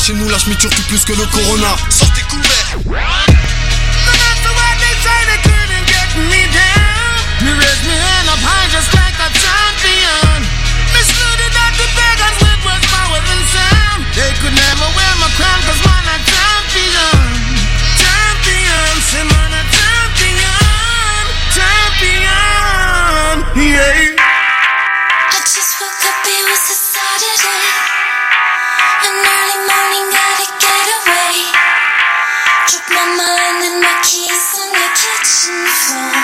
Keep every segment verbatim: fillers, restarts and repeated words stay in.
chez nous, la schmiture tue plus que le corona. Sortez couverts. No matter what they say, they couldn't get me down. Me raise me hand up high just like a champion. Me saluted at the pagans with words, power and sound. They could never wear my crown, cause man a champion. Champion, say man a champion. Champion, yeah. I just woke up, it was a Saturday. An early morning, gotta get away. Drop my mind and my keys on the kitchen floor.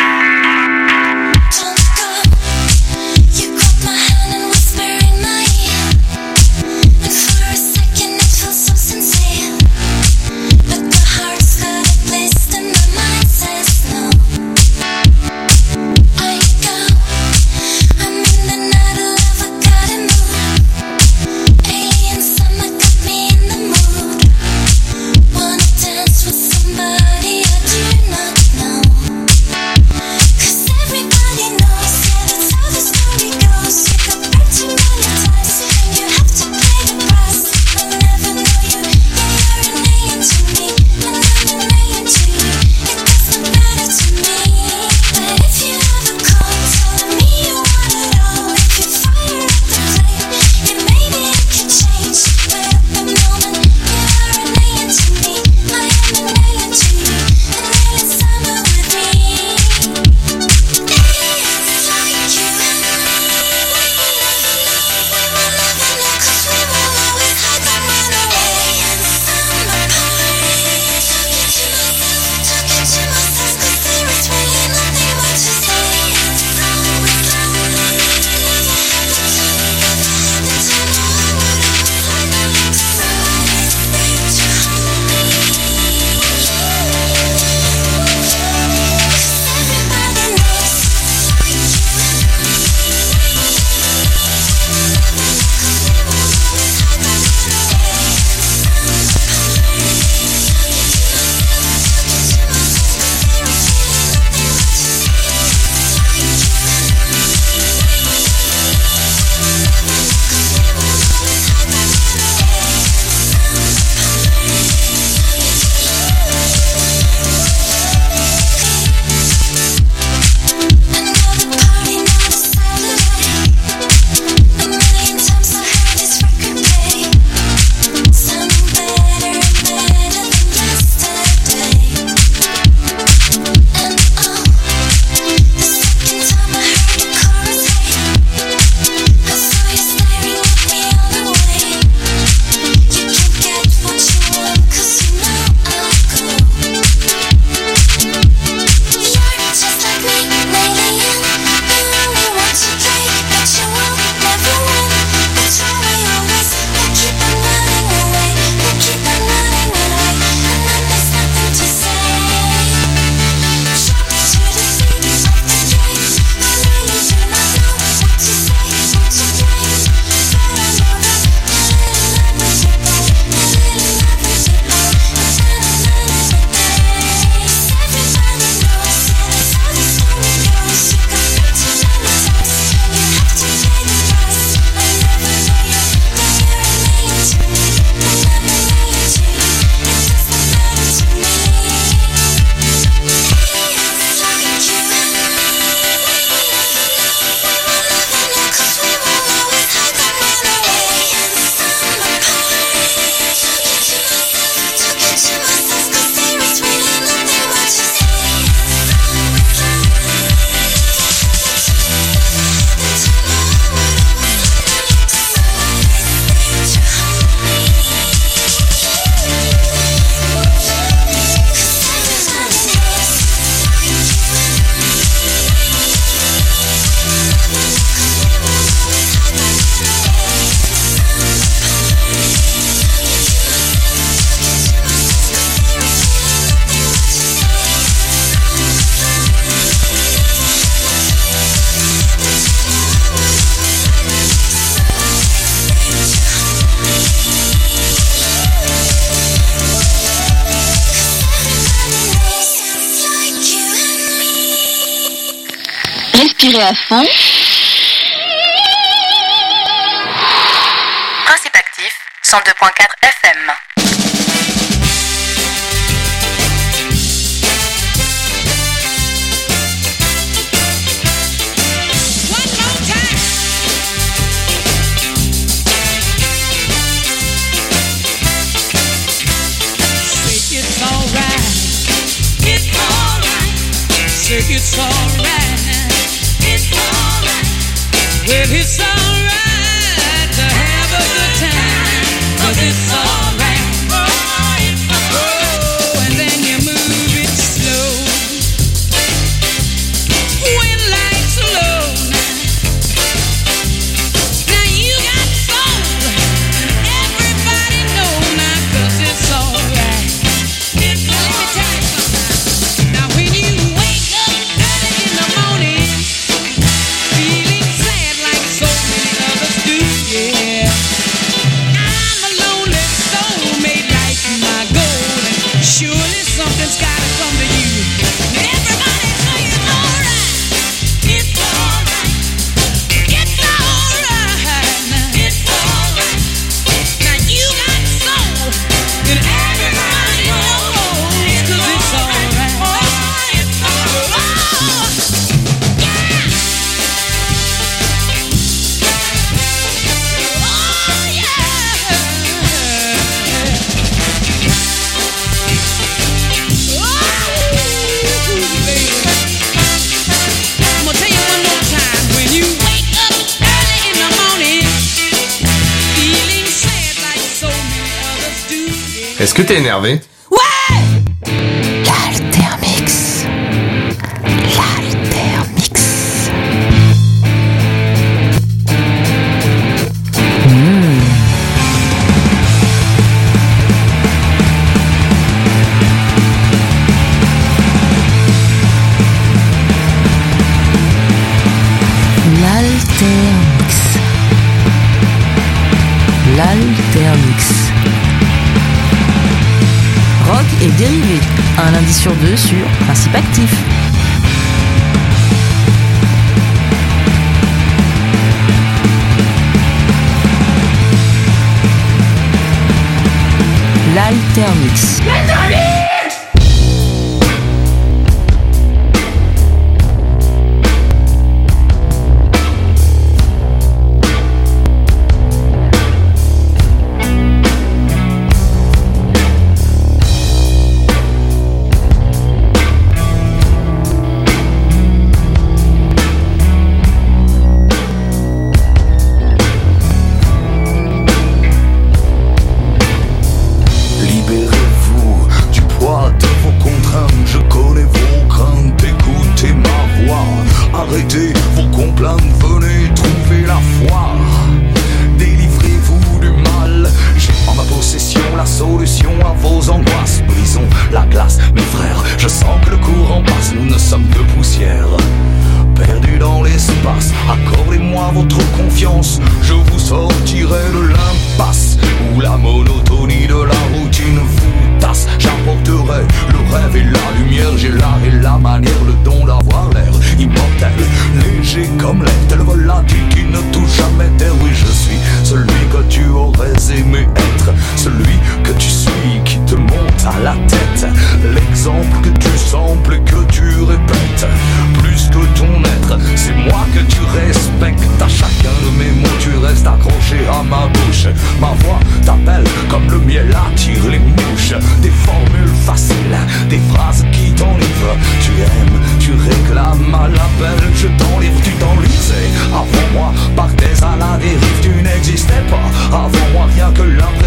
Don't go. You grabbed my hand and whisper in my ear. And for a second it felt so sincere. But the heart's got a place and my mind says no. I go. I'm in the night of love, I gotta move. Alien summer got me in the mood. Wanna dance with somebody I do not know. Cause everybody knows, yeah, that's how the story goes. You got burned too many times, and you have to pay the price. I never know you, yeah, you're an alien to me, and I'm an alien to you. It doesn't matter to me. But if you ever call, telling me you want it all. If you fire at the flame, yeah, maybe it can change. But at the moment, you are an alien to me. I am an alien to you. An alien summer with me. Aliens like you and me. We will never know, cause we will always hide and run away. Alien summer party. Talking to myself, talking to myself, cause there is really nothing more to say. It's always lonely. Never had the time, never had the time. No, I would always hide and look. So I stayed to hold me. Cause everybody knows, like you and me. Cause we will always hide and run away. Talking to myself, talking to myself, cause there is really nothing more to say. Like you and me. Cause we will always hide and run Another party, not a Saturday. A million times I heard this record play. Sounding better and better than yesterday. And oh, the second time I heard the chorus hit, I saw you staring at me all the way. You can't get what you want, cause you know I'll go. You're just like me, an alien. You only want to play, but you will never win. That's why we always will keep on running away. We'll keep on running away, and then there's nothing to say. Drop to the seat of the train. I really do not know what to say, what to blame. But I know that a little love was your boy, a little love was your boy, and then another day. Everybody knows, yeah, that's how the story goes. You got burned too many times, and you have to pay the price. I never know you, yeah, you're an alien to me, and I'm an alien to you. It doesn't matter to me. Aliens like you and me. We will never know, cause we will always hide and run away. Alien summer party. Talking to myself, talking to myself, cause there is really nothing more to say. It's always lonely. Never had the time, no, I would always hide and look. So I stayed to hold me. Cause everybody knows, like you and me. Cause we will always hide and run away. Summer party. Talking to myself, talking to myself, cause there is really nothing more to say. It's always lonely. Never had the time, no, I would always hide and look. So I stayed to hold me. Cause everybody knows, like you and me. Respirez à fond. Principe actif, cent deux point quatre F M. It's alright, it's alright, well it's alright to have a good time, 'cause it's alright, oh, it's alright. Oh, and then you move it slow, when lights are low, now you got soul, and everybody know now, 'cause it's alright, it's alright. Let me tell you something, now when you something's gotta come to you. Everybody say it's alright. It's alright. It's alright. It's alright. Now you got soul, and everybody knows, 'cause it's alright. Oh, it's alright. Oh, yeah. Oh, yeah. Est-ce que t'es énervé? Ouais! L'Altermix. L'Altermix. Mmh. L'Altermix. L'Altermix. Rock et dérivé, un lundi sur deux sur Principe Actif. L'Altermix. Je t'enlève, tu t'enlisais. Avant moi, partais à la dérive, tu n'existais pas. Avant moi, rien que l'impression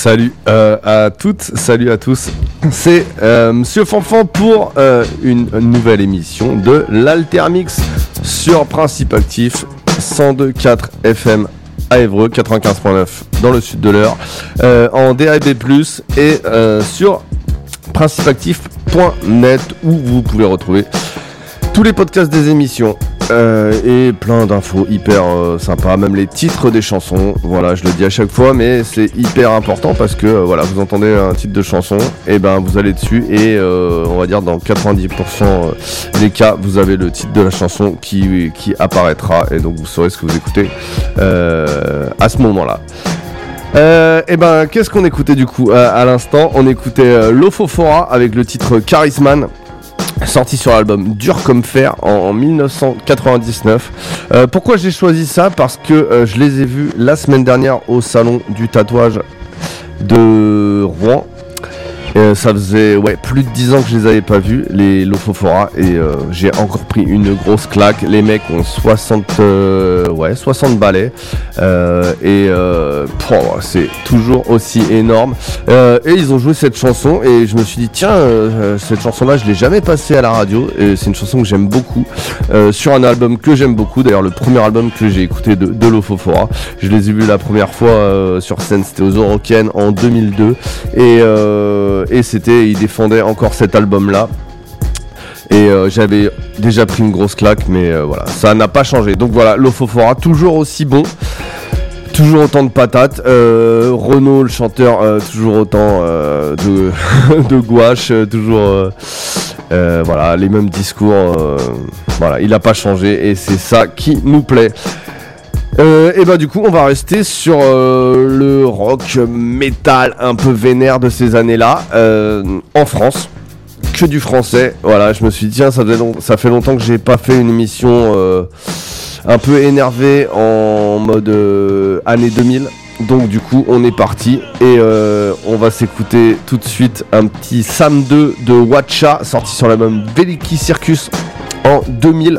Salut euh, à toutes, salut à tous. C'est euh, Monsieur Fanfan pour euh, une, une nouvelle émission de l'Altermix sur Principe Actif cent deux virgule quatre F M à Évreux, quatre-vingt-quinze virgule neuf dans le sud de l'Eure, euh, en D A B plus, et euh, sur principe actif point net où vous pouvez retrouver tous les podcasts des émissions. Euh, et plein d'infos hyper euh, sympas, même les titres des chansons. Voilà, je le dis à chaque fois, mais c'est hyper important parce que euh, voilà, vous entendez un titre de chanson, et ben vous allez dessus et euh, on va dire dans quatre-vingt-dix pour cent des cas, vous avez le titre de la chanson qui, qui apparaîtra, et donc vous saurez ce que vous écoutez euh, à ce moment-là. Euh, et ben qu'est-ce qu'on écoutait du coup à, à l'instant? On écoutait euh, Lofofora avec le titre Charisman, sorti sur l'album Dur comme fer en, en dix-neuf cent quatre-vingt-dix-neuf. Euh, pourquoi j'ai choisi ça? Parce que euh, je les ai vus la semaine dernière au salon du tatouage de Rouen. Euh, ça faisait ouais, plus de dix ans que je les avais pas vus, les Lofofora, et euh, j'ai encore pris une grosse claque. Les mecs ont soixante, euh, ouais, soixante balais, euh, et euh, pff, c'est toujours aussi énorme. Euh, et ils ont joué cette chanson, et je me suis dit, tiens, euh, cette chanson-là, je l'ai jamais passée à la radio, et c'est une chanson que j'aime beaucoup, euh, sur un album que j'aime beaucoup, d'ailleurs le premier album que j'ai écouté de, de Lofofora. Je les ai vus la première fois euh, sur scène, c'était aux Eurocaines en deux mille deux, et euh, et c'était, il défendait encore cet album là, et euh, j'avais déjà pris une grosse claque, mais euh, voilà, ça n'a pas changé. Donc voilà, Lofofora, toujours aussi bon, toujours autant de patates. euh, Renaud le chanteur, euh, toujours autant euh, de, de gouache, euh, toujours euh, euh, voilà, les mêmes discours, euh, voilà, il n'a pas changé, et c'est ça qui nous plaît. Euh, et bah du coup on va rester sur euh, le rock metal un peu vénère de ces années-là, euh, en France, que du français. Voilà, je me suis dit tiens, ça, long- ça fait longtemps que j'ai pas fait une émission euh, un peu énervée en mode euh, année deux mille. Donc du coup on est parti, et euh, on va s'écouter tout de suite un petit Sam deux de Watcha, sorti sur l'album Veliki Circus en deux mille.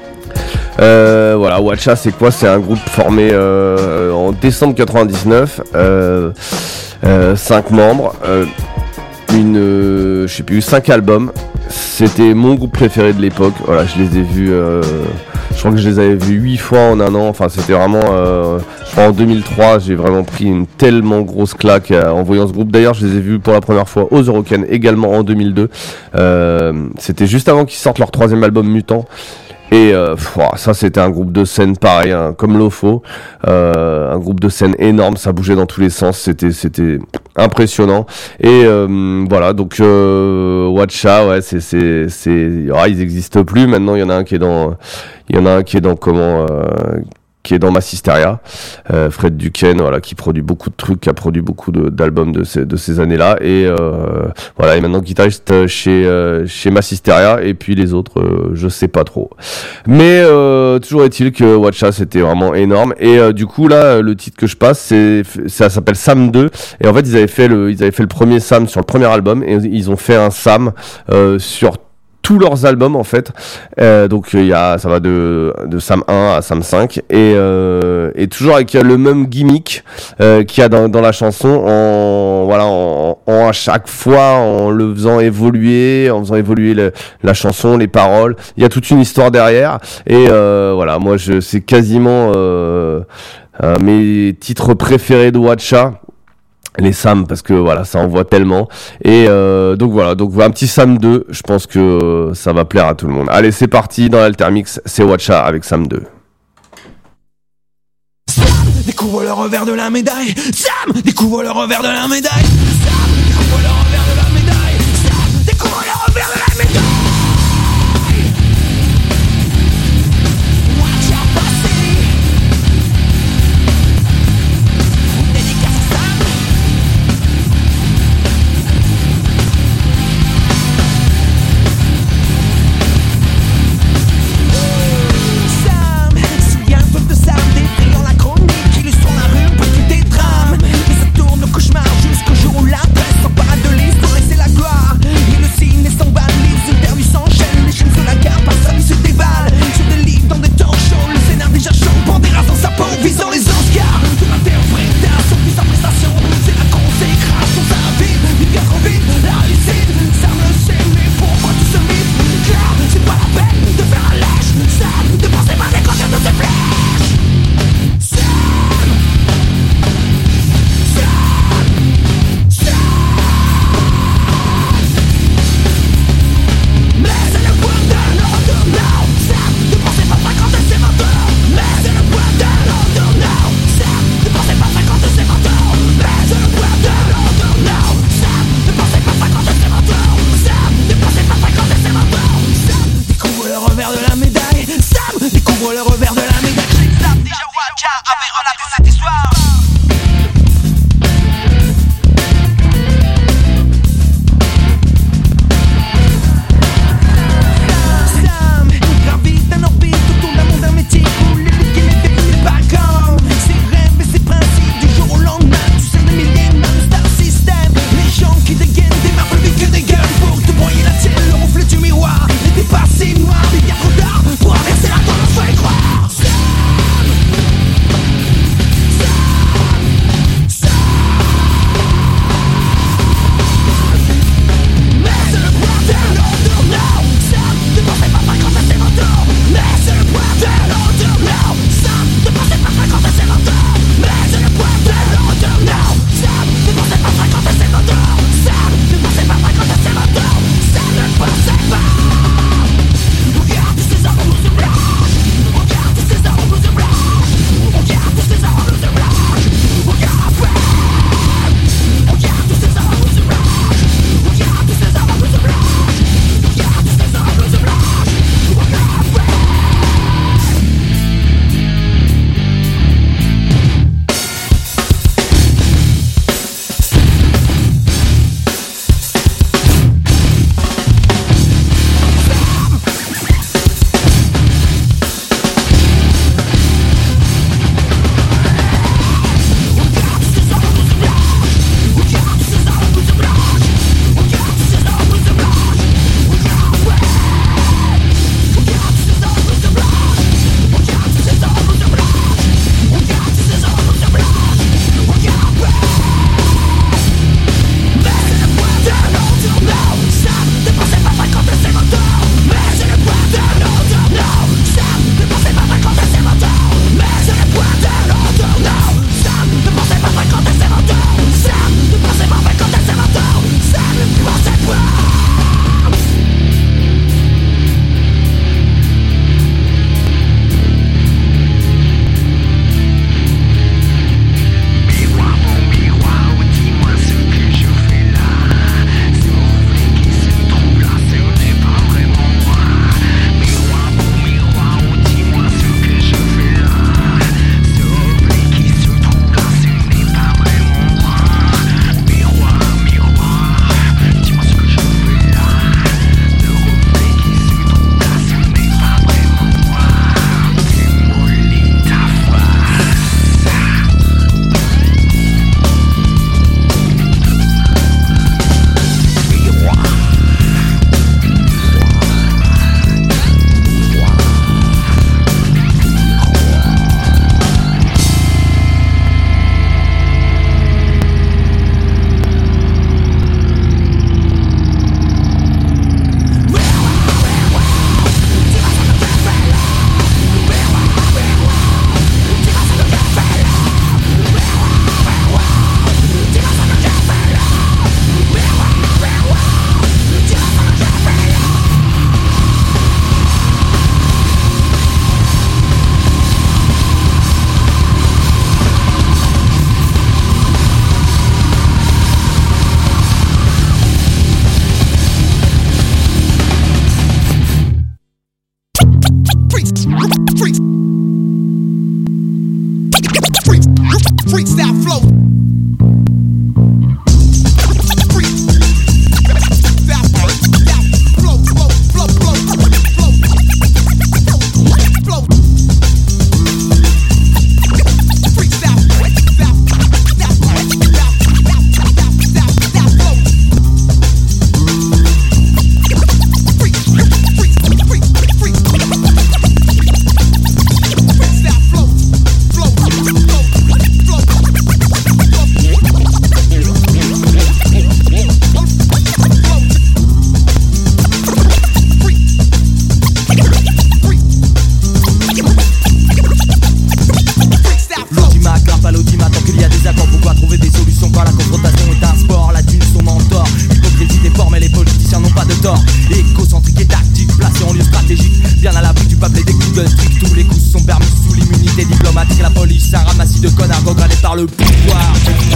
Euh, voilà, Watcha c'est quoi? C'est un groupe formé euh, en décembre quatre-vingt-dix-neuf, euh, euh, cinq membres, euh, une, euh, je sais plus, cinq albums. C'était mon groupe préféré de l'époque. Voilà, je les ai vus, euh, je crois que je les avais vus huit fois en un an. Enfin, c'était vraiment, euh, je crois en deux mille trois, j'ai vraiment pris une tellement grosse claque euh, en voyant ce groupe. D'ailleurs, je les ai vus pour la première fois aux Eurocaines également en deux mille deux. Euh, c'était juste avant qu'ils sortent leur troisième album Mutant. Et euh, pff, ça c'était un groupe de scène pareil, hein, comme Lofo, euh, un groupe de scène énorme, ça bougeait dans tous les sens, c'était c'était impressionnant. Et euh, voilà, donc euh, Watcha, ouais, c'est c'est c'est, ah, ils existent plus maintenant. Il y en a un qui est dans, il y en a un qui est dans comment. Euh, qui est dans Massisteria, euh, Fred Duquesne, voilà, qui produit beaucoup de trucs, qui a produit beaucoup de, d'albums de ces, de ces années-là, et euh, voilà, et maintenant guitariste chez euh, chez Massisteria, et puis les autres, euh, je sais pas trop. Mais euh, toujours est-il que Watcha c'était vraiment énorme, et euh, du coup là, le titre que je passe, c'est ça s'appelle Sam deux, et en fait ils avaient fait le ils avaient fait le premier Sam sur le premier album, et ils ont fait un Sam euh, sur tous leurs albums en fait, euh, donc il y a ça va de de Sam un à Sam cinq, et euh, et toujours avec le même gimmick euh, qu'il y a dans dans la chanson, en voilà en, en à chaque fois en le faisant évoluer, en faisant évoluer le, la chanson, les paroles. Il y a toute une histoire derrière, et euh, voilà, moi je c'est quasiment euh, euh, mes titres préférés de Watcha, les Sam, parce que voilà, ça envoie tellement. Et euh, donc voilà, donc un petit Sam deux, je pense que euh, ça va plaire à tout le monde. Allez, c'est parti dans l'Altermix, c'est Watcha avec Sam deux. Sam découvre le revers de la médaille. Sam découvre le revers de la médaille. Sam découvre le revers de la médaille. Sam découvre le revers de la médaille. Watcha passé. Dédicace à Sam. Jusqu'au jour où la presse s'empare de concentrique et tactique, placé en lieu stratégique, bien à l'abri du peuple et des coups de trick. Tous les coups sont permis sous l'immunité diplomatique. La police, un ramassis de connards gangrenés par le pouvoir.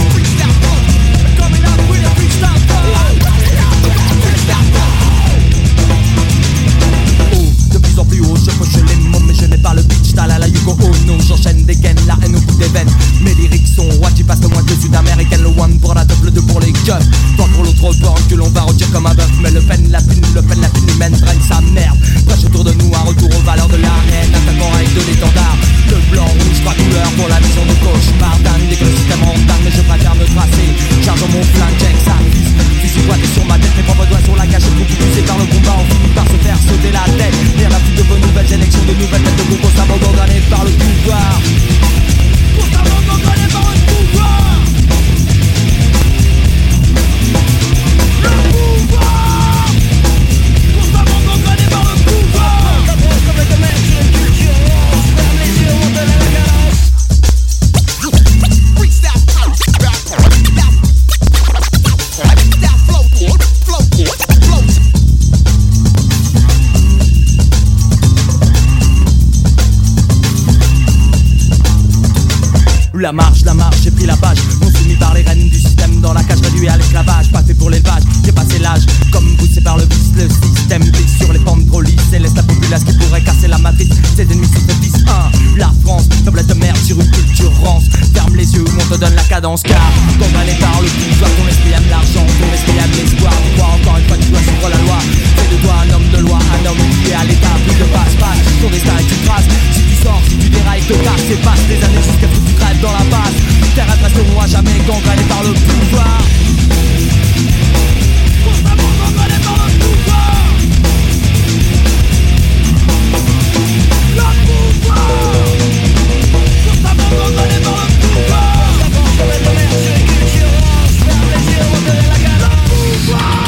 De plus en plus haut, je poche les mots, mais je n'ai pas le pitch. T'as la Yuko Ono, j'enchaîne des gaines, la haine au bout des veines. Mes lyrics sont what, j'y passe le moins que sud-américaine. Le one pour la double, deux pour les keufs. Tant pour l'autre borne que l'on va retirer comme un bœuf. Mais le peine, la pine, le peine, la pine humaine draine sa merde. Prêche autour de nous un retour aux valeurs de l'arène. Attaquant avec de l'étendard. Le blanc, rouge, pas couleur pour la vision de cauchemar. Dingue, dès que le système rend dingue, mais je préfère me tracer. Chargeant mon flingue, check ça. Fusil pointé sur ma tête, mes propres doigts sur la cage. Beaucoup poussé par le combat, on finit par se faire sauter la tête. Et à la suite de vos nouvelles élections, de nouvelles têtes de groupe constamment gangrenées par le pouvoir. Constamment gangrenées par le pouvoir. Le pouvoir. Constamment gangrenées par le pouvoir. Comme le domaine sur une culture, on se ferme les yeux, on donne la galance. Freestyle, flow, flow, flow. La marche, la marche, j'ai pris la page. On soumis par les rênes du système dans la cage réduit à l'esclavage. Pas fait pour l'élevage, j'ai passé l'âge. Comme poussé par le vice, le système glisse sur les pentes trop lisses et laisse la populace qui pourrait casser la matrice. Ses ennemis se faiblissent. Un, la France, tablette de merde sur une culture rance. Ferme les yeux, on te donne la cadence car condamné par le pouvoir, ton esprit aime l'argent, ton esprit aime l'espoir. Tu crois encore une fois, tu dois suivre la loi. Fais de toi un homme de loi, un homme qui est à l'état, plus de passe-passe. Ton destin est une trace. Si tu sors, si tu dérailles, te casses et passe des années jusqu'à ce que tu crèves dans la base. Terre resteront à jamais gangrenés par le pouvoir. Constamment gangrenés par le pouvoir. Le pouvoir. Constamment gangrenés par le pouvoir. Comme le domaine sur les cultures, on se ferme les yeux, on donne la galère. Le pouvoir.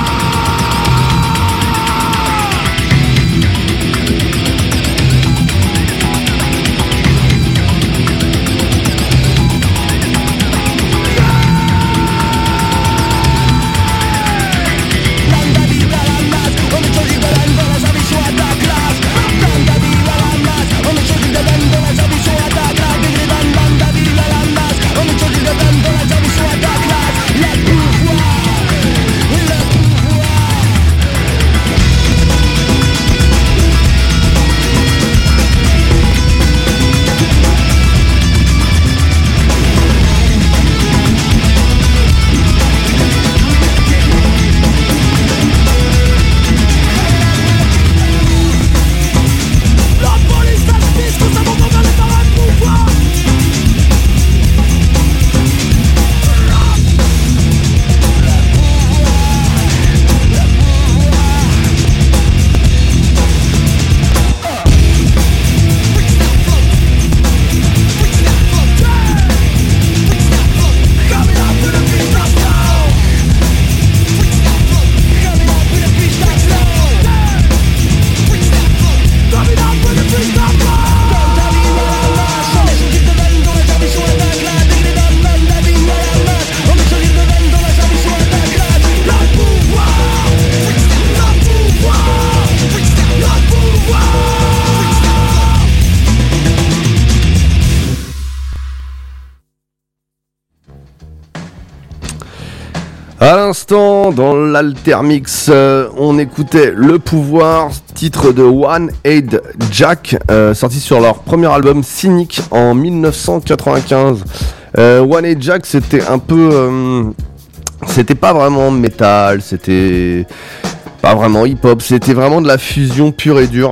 À l'instant, dans l'Altermix, euh, on écoutait Le Pouvoir, titre de One Aid Jack, euh, sorti sur leur premier album Cynic en dix-neuf cent quatre-vingt-quinze. Euh, One Aid Jack, c'était un peu... Euh, c'était pas vraiment métal, c'était pas vraiment hip-hop, c'était vraiment de la fusion pure et dure.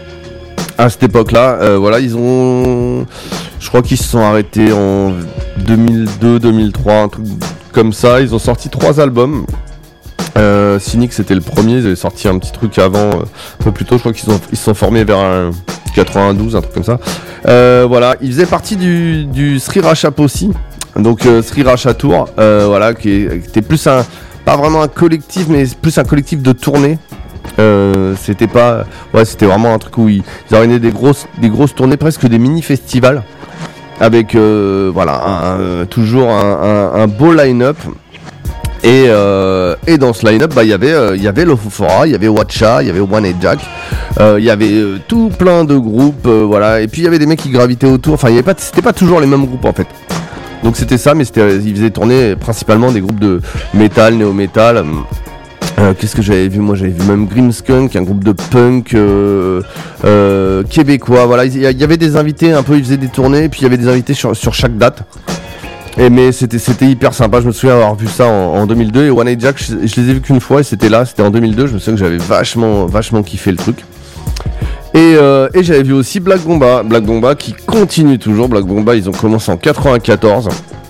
À cette époque-là, euh, voilà, ils ont... Je crois qu'ils se sont arrêtés en deux mille deux deux mille trois, un truc comme ça. Ils ont sorti trois albums. Euh, Cynic, c'était le premier. Ils avaient sorti un petit truc avant, euh, un peu plus tôt. Je crois qu'ils ont, ils se sont formés vers un quatre-vingt-douze, un truc comme ça. Euh, voilà, ils faisaient partie du, du Sriracha Posse. Donc euh, Sriracha Tour, euh, voilà, qui, est, qui était plus un, pas vraiment un collectif, mais plus un collectif de tournée. Euh, c'était pas, ouais, c'était vraiment un truc où ils, ils organisaient des grosses, des grosses tournées, presque des mini-festivals, avec, euh, voilà, un, un, toujours un, un, un beau line-up. Et, euh, et dans ce line-up, bah, il y avait, euh, il y avait Lofofora, il y avait Watcha, il y avait One Eight Jack, euh, il y avait euh, tout plein de groupes, euh, voilà. Et puis il y avait des mecs qui gravitaient autour. Enfin, il y avait pas, c'était pas toujours les mêmes groupes en fait. Donc c'était ça, mais c'était, ils faisaient tourner principalement des groupes de métal, néo-métal. Euh, qu'est-ce que j'avais vu? Moi, j'avais vu même Grimskunk, un groupe de punk euh, euh, québécois. Voilà, il y, y avait des invités un peu, ils faisaient des tournées, et puis il y avait des invités sur, sur chaque date. Et mais c'était c'était hyper sympa. Je me souviens avoir vu ça en, en deux mille deux. Et One Eight Jack, je, je les ai vus qu'une fois et c'était là, c'était en deux mille deux. Je me souviens que j'avais vachement vachement kiffé le truc. Et, euh, et j'avais vu aussi Black Bomba, Black Bomba qui continue toujours. Black Bomba, ils ont commencé en quatre-vingt-quatorze.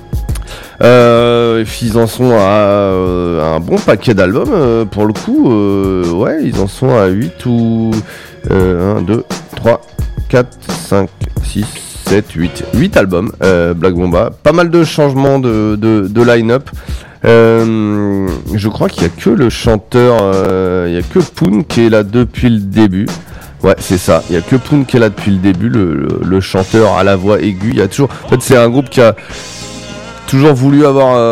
Euh, ils en sont à euh, un bon paquet d'albums euh, pour le coup. Euh, ouais, ils en sont à huit ou euh, un, deux, trois, quatre, cinq, six, sept, huit. huit albums, euh, Black Bomba. Pas mal de changements de, de, de line-up. Euh, je crois qu'il n'y a que le chanteur, euh, il n'y a que Poon qui est là depuis le début. Ouais, c'est ça. Il n'y a que Poon qui est là depuis le début, le, le, le chanteur à la voix aiguë. Il y a toujours. En fait, c'est un groupe qui a toujours voulu avoir. Euh,